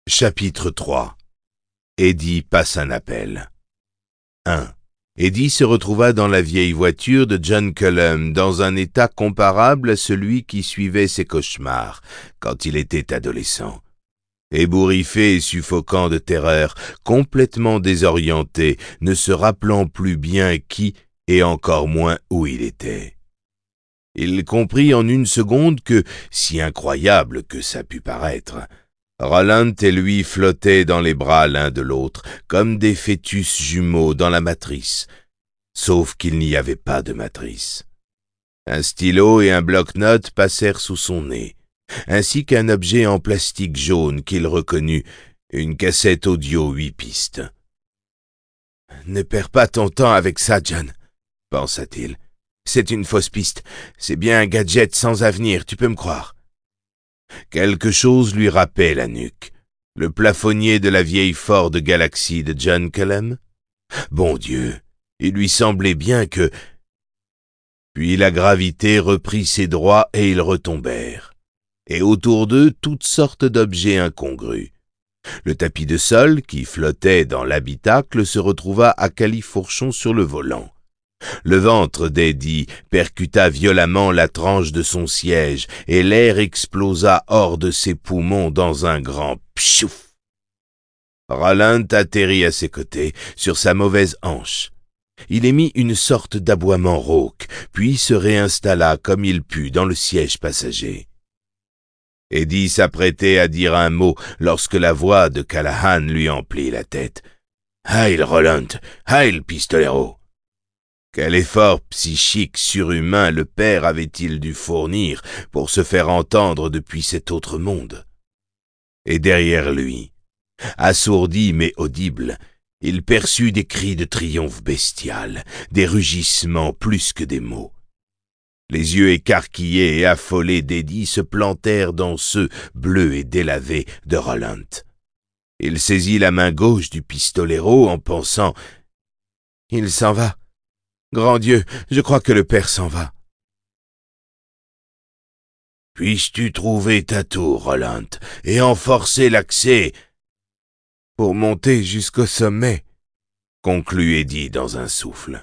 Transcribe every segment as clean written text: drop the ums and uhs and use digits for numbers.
Chapitre 3. Eddie passe un appel. 1. Eddie se retrouva dans la vieille voiture de John Cullum, dans un état comparable à celui qui suivait ses cauchemars, quand il était adolescent. Ébouriffé et suffocant de terreur, complètement désorienté, ne se rappelant plus bien qui et encore moins où il était. Il comprit en une seconde que, si incroyable que ça pût paraître, Roland et lui flottaient dans les bras l'un de l'autre, comme des fœtus jumeaux dans la matrice, sauf qu'il n'y avait pas de matrice. Un stylo et un bloc-notes passèrent sous son nez, ainsi qu'un objet en plastique jaune qu'il reconnut, une cassette audio 8 pistes. « Ne perds pas ton temps avec ça, John, » pensa-t-il. « C'est une fausse piste, c'est bien un gadget sans avenir, tu peux me croire. » Quelque chose lui râpait la nuque. Le plafonnier de la vieille Ford Galaxy de John Cullum? Bon Dieu, il lui semblait bien que... Puis la gravité reprit ses droits et ils retombèrent. Et autour d'eux, toutes sortes d'objets incongrus. Le tapis de sol, qui flottait dans l'habitacle, se retrouva à califourchon sur le volant. Le ventre d'Eddie percuta violemment la tranche de son siège et l'air explosa hors de ses poumons dans un grand pchouf. Roland atterrit à ses côtés, sur sa mauvaise hanche. Il émit une sorte d'aboiement rauque, puis se réinstalla comme il put dans le siège passager. Eddie s'apprêtait à dire un mot lorsque la voix de Callahan lui emplit la tête. « Heil, Roland! Heil, pistolero! » Quel effort psychique surhumain le père avait-il dû fournir pour se faire entendre depuis cet autre monde? Et derrière lui, assourdi mais audible, il perçut des cris de triomphe bestial, des rugissements plus que des mots. Les yeux écarquillés et affolés d'Eddie se plantèrent dans ceux, bleus et délavés, de Roland. Il saisit la main gauche du pistolero en pensant « Il s'en va. Grand Dieu, je crois que le père s'en va. » « Puisses-tu trouver ta tour, Roland, et en forcer l'accès pour monter jusqu'au sommet, » conclut Eddie dans un souffle.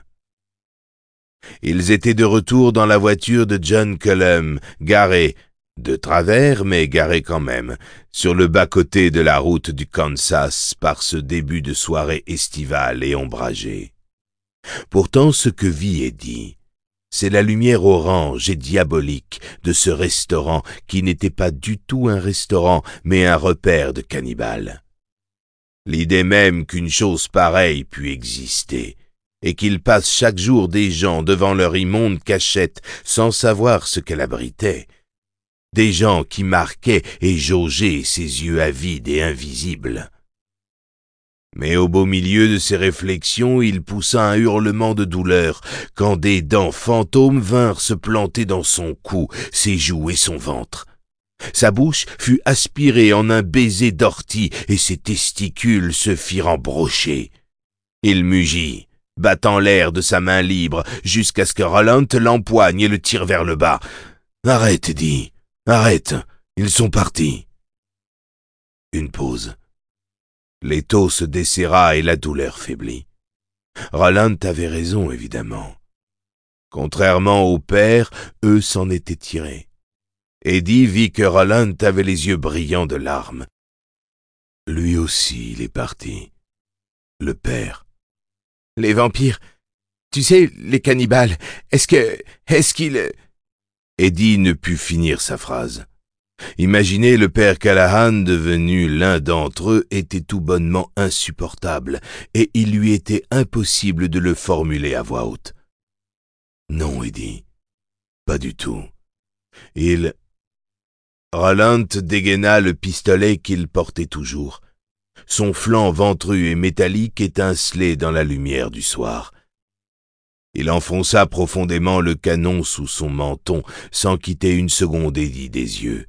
Ils étaient de retour dans la voiture de John Cullum, garée, de travers mais garée quand même, sur le bas-côté de la route du Kansas par ce début de soirée estivale et ombragée. Pourtant, ce que vit Eddie, c'est la lumière orange et diabolique de ce restaurant qui n'était pas du tout un restaurant, mais un repère de cannibales. L'idée même qu'une chose pareille pût exister, et qu'il passe chaque jour des gens devant leur immonde cachette sans savoir ce qu'elle abritait, des gens qui marquaient et jaugeaient ses yeux avides et invisibles. Mais au beau milieu de ses réflexions, il poussa un hurlement de douleur quand des dents fantômes vinrent se planter dans son cou, ses joues et son ventre. Sa bouche fut aspirée en un baiser d'ortie et ses testicules se firent embrocher. Il mugit, battant l'air de sa main libre jusqu'à ce que Roland l'empoigne et le tire vers le bas. « Arrête, Eddie, arrête, ils sont partis. » Une pause. L'étau se desserra et la douleur faiblit. Roland avait raison, évidemment. Contrairement au père, eux s'en étaient tirés. Eddie vit que Roland avait les yeux brillants de larmes. Lui aussi, il est parti. Le père. « Les vampires, tu sais, les cannibales, est-ce qu'ils... » Eddie ne put finir sa phrase. Imaginer le père Callahan devenu l'un d'entre eux était tout bonnement insupportable, et il lui était impossible de le formuler à voix haute. Non, Eddie, pas du tout. Roland dégaina le pistolet qu'il portait toujours. Son flanc ventru et métallique étincelait dans la lumière du soir. Il enfonça profondément le canon sous son menton, sans quitter une seconde Eddie des yeux.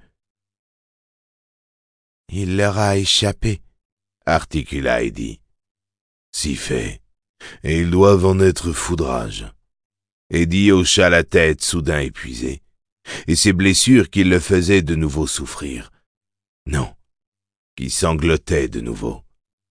« Il leur a échappé, » articula Eddie. « Si fait, et ils doivent en être foudrage. » Eddie hocha la tête, soudain épuisé, et ses blessures qui le faisaient de nouveau souffrir. « Non, qui sanglotait de nouveau.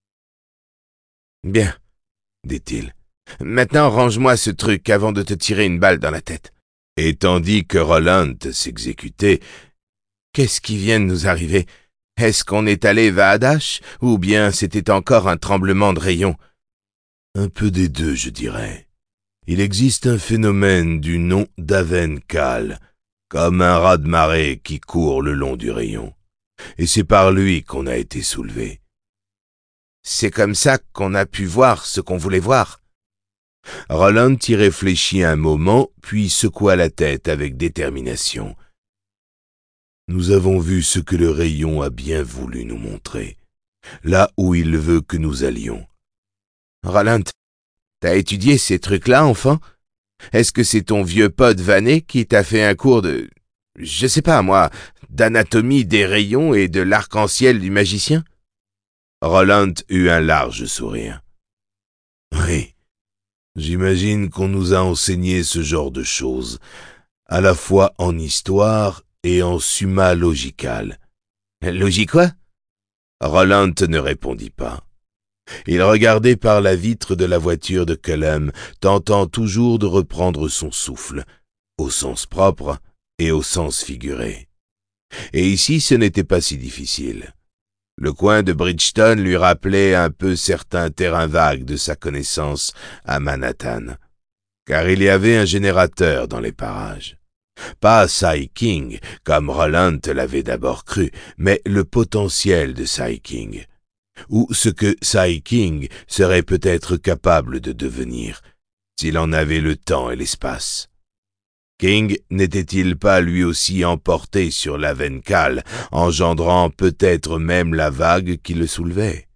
« Bien, dit-il. Maintenant range-moi ce truc avant de te tirer une balle dans la tête. » Et tandis que Roland s'exécutait, « Qu'est-ce qui vient de nous arriver? Est-ce qu'on est allé Vaadash, ou bien c'était encore un tremblement de rayon? » Un peu des deux, je dirais. Il existe un phénomène du nom d'Avenkal, comme un raz-de-marée qui court le long du rayon. Et c'est par lui qu'on a été soulevé. C'est comme ça qu'on a pu voir ce qu'on voulait voir. Roland y réfléchit un moment, puis secoua la tête avec détermination. Nous avons vu ce que le rayon a bien voulu nous montrer, là où il veut que nous allions. Roland, t'as étudié ces trucs-là, enfant? Est-ce que c'est ton vieux pote Vanet qui t'a fait un cours de, je sais pas moi, d'anatomie des rayons et de l'arc-en-ciel du magicien? Roland eut un large sourire. Oui, j'imagine qu'on nous a enseigné ce genre de choses, à la fois en histoire et en summa logical. Logique quoi? Roland ne répondit pas. Il regardait par la vitre de la voiture de Cullum, tentant toujours de reprendre son souffle, au sens propre et au sens figuré. Et ici, ce n'était pas si difficile. Le coin de Bridgeton lui rappelait un peu certains terrains vagues de sa connaissance à Manhattan, car il y avait un générateur dans les parages. Pas Cy King, comme Roland l'avait d'abord cru, mais le potentiel de Cy King, ou ce que Cy King serait peut-être capable de devenir, s'il en avait le temps et l'espace. King n'était-il pas lui aussi emporté sur l'Avenkal, engendrant peut-être même la vague qui le soulevait?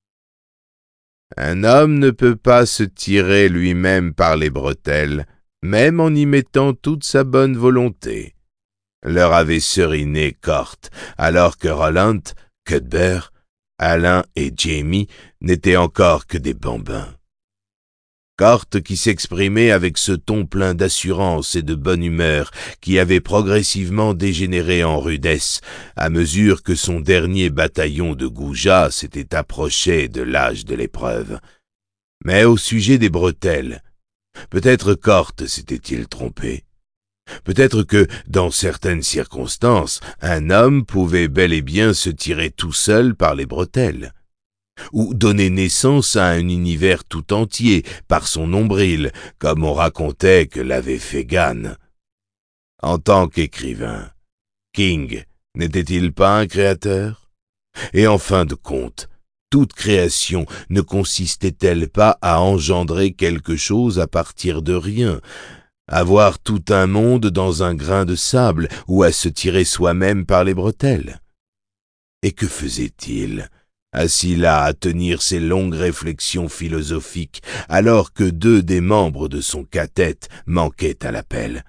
Un homme ne peut pas se tirer lui-même par les bretelles, même en y mettant toute sa bonne volonté, leur avait seriné Cort, alors que Roland, Cuthbert, Alain et Jamie n'étaient encore que des bambins. Cort qui s'exprimait avec ce ton plein d'assurance et de bonne humeur qui avait progressivement dégénéré en rudesse à mesure que son dernier bataillon de goujats s'était approché de l'âge de l'épreuve. Mais au sujet des bretelles, peut-être Cort s'était-il trompé. Peut-être que, dans certaines circonstances, un homme pouvait bel et bien se tirer tout seul par les bretelles, ou donner naissance à un univers tout entier par son nombril, comme on racontait que l'avait fait Gann. En tant qu'écrivain, King n'était-il pas un créateur? Et en fin de compte, toute création ne consistait-elle pas à engendrer quelque chose à partir de rien, à voir tout un monde dans un grain de sable ou à se tirer soi-même par les bretelles? Et que faisait-il, assis là à tenir ses longues réflexions philosophiques, alors que deux des membres de son quartet manquaient à l'appel?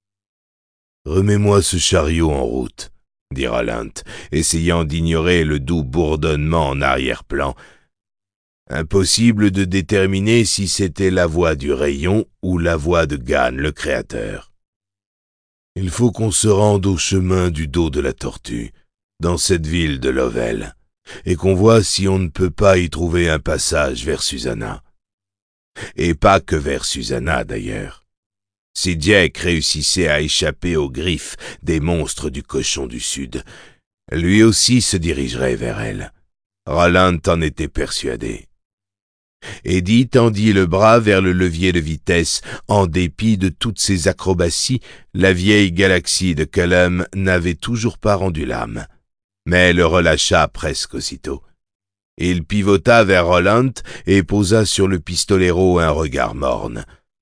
« Remets-moi ce chariot en route, » dit Roland, essayant d'ignorer le doux bourdonnement en arrière-plan. Impossible de déterminer si c'était la voix du rayon ou la voix de Gann, le créateur. « Il faut qu'on se rende au chemin du dos de la tortue, dans cette ville de Lovell, et qu'on voit si on ne peut pas y trouver un passage vers Susanna. Et pas que vers Susanna, d'ailleurs. Si Dieck réussissait à échapper aux griffes des monstres du cochon du Sud, lui aussi se dirigerait vers elle. Roland en était persuadé. Eddie tendit le bras vers le levier de vitesse. En dépit de toutes ses acrobaties, la vieille galaxie de Cullum n'avait toujours pas rendu l'âme, mais le relâcha presque aussitôt. Il pivota vers Roland et posa sur le pistolero un regard morne.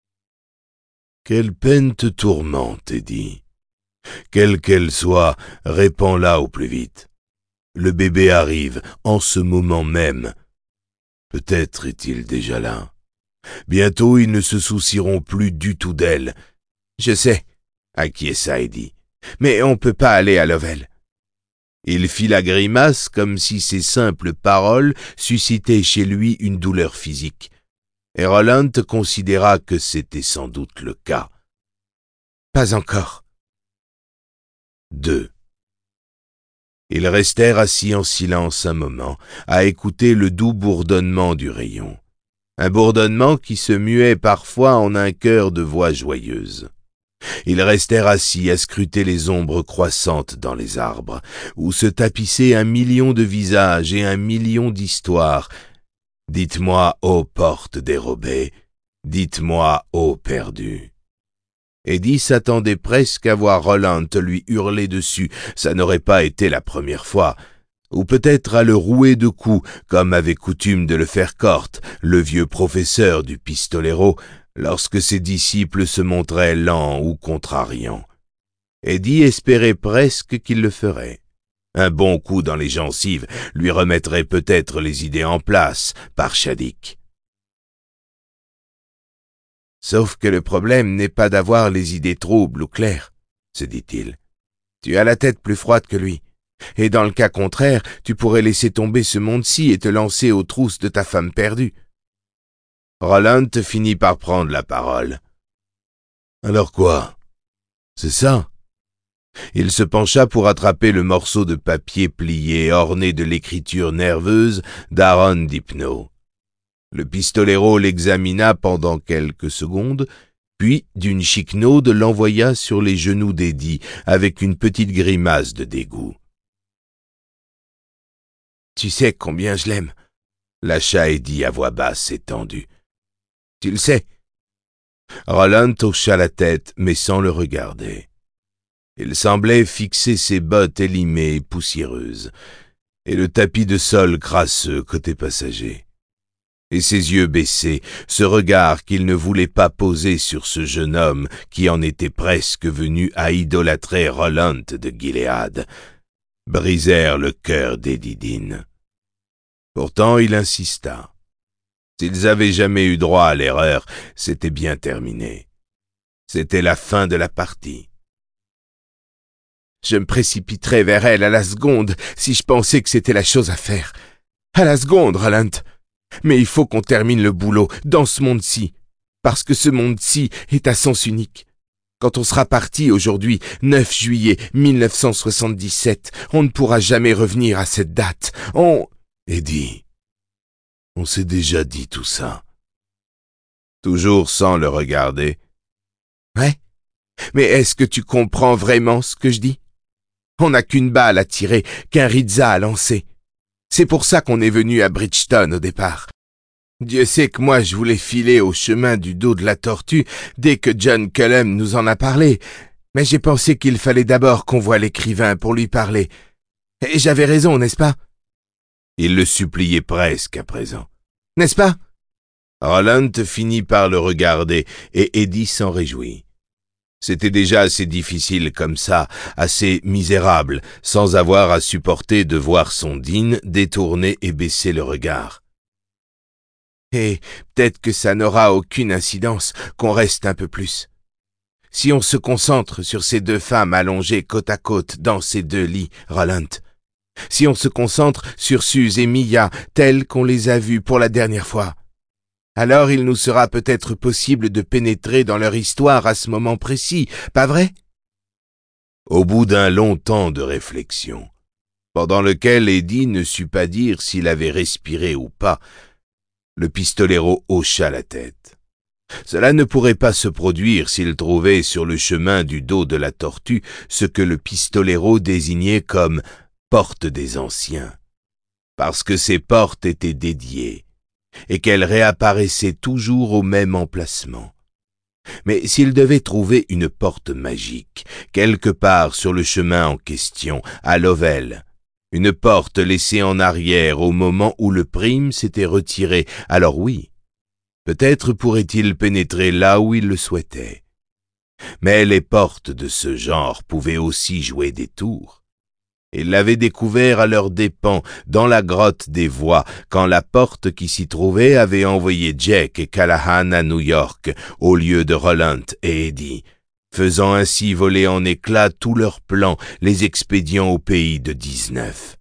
« Quelle peine te tourmente, Eddie. Quelle qu'elle soit, répands-la au plus vite. Le bébé arrive, en ce moment même. Peut-être est-il déjà là. Bientôt ils ne se soucieront plus du tout d'elle. »« Je sais, » acquiesça Eddie, « mais on peut pas aller à Lovell. » Il fit la grimace comme si ces simples paroles suscitaient chez lui une douleur physique. Et Roland considéra que c'était sans doute le cas. « Pas encore. » 2. Ils restèrent assis en silence un moment, à écouter le doux bourdonnement du rayon. Un bourdonnement qui se muait parfois en un chœur de voix joyeuses. Ils restèrent assis à scruter les ombres croissantes dans les arbres, où se tapissaient 1 million de visages et 1 million d'histoires. Dites-moi, ô porte dérobée, dites-moi, ô perdu. Eddie s'attendait presque à voir Roland lui hurler dessus, ça n'aurait pas été la première fois, ou peut-être à le rouer de coups, comme avait coutume de le faire Cort, le vieux professeur du pistolero, lorsque ses disciples se montraient lents ou contrariants. Eddie espérait presque qu'il le ferait. Un bon coup dans les gencives lui remettrait peut-être les idées en place, par Shadick. Sauf que le problème n'est pas d'avoir les idées troubles ou claires, se dit-il. Tu as la tête plus froide que lui. Et dans le cas contraire, tu pourrais laisser tomber ce monde-ci et te lancer aux trousses de ta femme perdue. Roland finit par prendre la parole. Alors quoi? C'est ça? Il se pencha pour attraper le morceau de papier plié orné de l'écriture nerveuse d'Aaron Dipno. Le pistolero l'examina pendant quelques secondes, puis d'une chiquenaude l'envoya sur les genoux d'Eddie avec une petite grimace de dégoût. « Tu sais combien je l'aime » lâcha Eddie à voix basse et tendue. « Tu le sais ?» Roland hocha la tête, mais sans le regarder. Il semblait fixer ses bottes élimées et poussiéreuses, et le tapis de sol crasseux côté passager. Et ses yeux baissés, ce regard qu'il ne voulait pas poser sur ce jeune homme qui en était presque venu à idolâtrer Roland de Gilead, brisèrent le cœur d'Eddie Dean. Pourtant il insista. S'ils avaient jamais eu droit à l'erreur, c'était bien terminé. C'était la fin de la partie. Je me précipiterais vers elle à la seconde si je pensais que c'était la chose à faire. À la seconde, Roland. Mais il faut qu'on termine le boulot dans ce monde-ci, parce que ce monde-ci est à sens unique. Quand on sera parti aujourd'hui, 9 juillet 1977, on ne pourra jamais revenir à cette date. Eddie, on s'est déjà dit tout ça. Toujours sans le regarder. Ouais, mais est-ce que tu comprends vraiment ce que je dis? On n'a qu'une balle à tirer, qu'un Rizza à lancer. C'est pour ça qu'on est venu à Bridgeton au départ. Dieu sait que moi je voulais filer au chemin du dos de la tortue dès que John Cullum nous en a parlé, mais j'ai pensé qu'il fallait d'abord qu'on voie l'écrivain pour lui parler. Et j'avais raison, n'est-ce pas? Il le suppliait presque à présent. N'est-ce pas? Roland finit par le regarder et Eddie s'en réjouit. C'était déjà assez difficile comme ça, assez misérable, sans avoir à supporter de voir son Dean détourner et baisser le regard. Et peut-être que ça n'aura aucune incidence, qu'on reste un peu plus. Si on se concentre sur ces 2 femmes allongées côte à côte dans ces 2 lits, Roland. Si on se concentre sur Suze et Mia telles qu'on les a vues pour la dernière fois. Alors il nous sera peut-être possible de pénétrer dans leur histoire à ce moment précis, pas vrai? Au bout d'un long temps de réflexion, pendant lequel Eddie ne sut pas dire s'il avait respiré ou pas, le pistolero hocha la tête. Cela ne pourrait pas se produire s'il trouvait sur le chemin du dos de la tortue ce que le pistolero désignait comme « porte des anciens », parce que ces portes étaient dédiées, et qu'elles réapparaissaient toujours au même emplacement. Mais s'il devait trouver une porte magique, quelque part sur le chemin en question, à Lovell, une porte laissée en arrière au moment où le prime s'était retiré, alors oui, peut-être pourrait-il pénétrer là où il le souhaitait. Mais les portes de ce genre pouvaient aussi jouer des tours. Il l'avait découvert à leurs dépens dans la grotte des voix, quand la porte qui s'y trouvait avait envoyé Jack et Callahan à New York, au lieu de Roland et Eddie, faisant ainsi voler en éclats tous leurs plans, les expédients au pays de 19.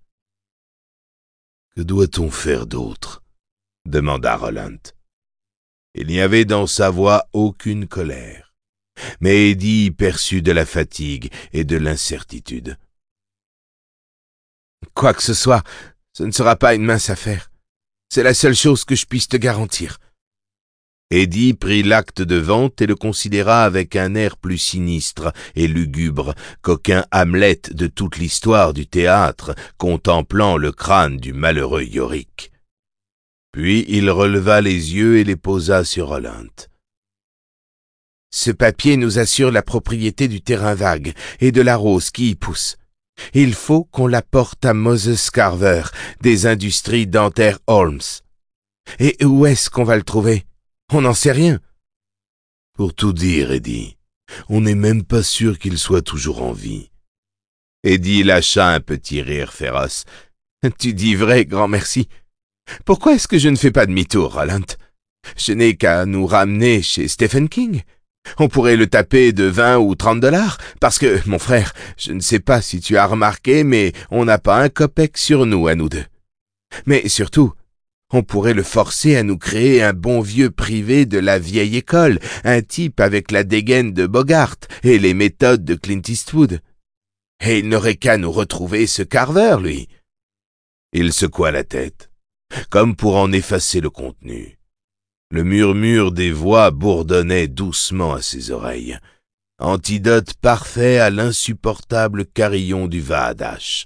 « Que doit-on faire d'autre » demanda Roland. Il n'y avait dans sa voix aucune colère, mais Eddie perçut de la fatigue et de l'incertitude. Quoi que ce soit, ce ne sera pas une mince affaire. C'est la seule chose que je puisse te garantir. » Eddie prit l'acte de vente et le considéra avec un air plus sinistre et lugubre qu'aucun Hamlet de toute l'histoire du théâtre, contemplant le crâne du malheureux Yorick. Puis il releva les yeux et les posa sur Rollant. « Ce papier nous assure la propriété du terrain vague et de la rose qui y pousse. Il faut qu'on l'apporte à Moses Carver, des industries dentaires Holmes. Et où est-ce qu'on va le trouver? On n'en sait rien. » « Pour tout dire, Eddie, on n'est même pas sûr qu'il soit toujours en vie. » Eddie lâcha un petit rire féroce. « Tu dis vrai, grand merci. Pourquoi est-ce que je ne fais pas demi-tour, Rollant? Je n'ai qu'à nous ramener chez Stephen King. On pourrait le taper de 20 ou 30 $, parce que, mon frère, je ne sais pas si tu as remarqué, mais on n'a pas un copec sur nous, à nous deux. Mais surtout, on pourrait le forcer à nous créer un bon vieux privé de la vieille école, un type avec la dégaine de Bogart et les méthodes de Clint Eastwood. Et il n'aurait qu'à nous retrouver ce Carver, lui. » Il secoua la tête, comme pour en effacer le contenu. Le murmure des voix bourdonnait doucement à ses oreilles. Antidote parfait à l'insupportable carillon du Vaadash.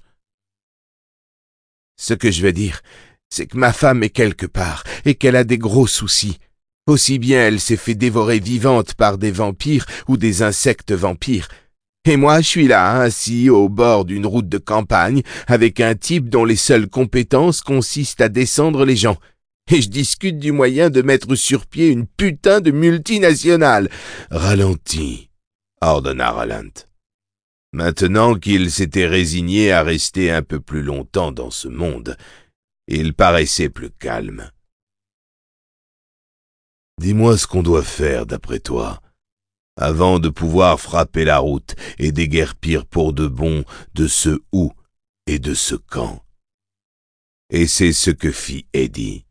« Ce que je veux dire, c'est que ma femme est quelque part et qu'elle a des gros soucis. Aussi bien elle s'est fait dévorer vivante par des vampires ou des insectes vampires. Et moi, je suis là, assis au bord d'une route de campagne, avec un type dont les seules compétences consistent à descendre les gens. Et je discute du moyen de mettre sur pied une putain de multinationale. »« Ralentis, » ordonna Rollant. Maintenant qu'il s'était résigné à rester un peu plus longtemps dans ce monde, il paraissait plus calme. « Dis-moi ce qu'on doit faire, d'après toi, avant de pouvoir frapper la route et déguerpir pour de bon de ce où et de ce quand. » Et c'est ce que fit Eddie.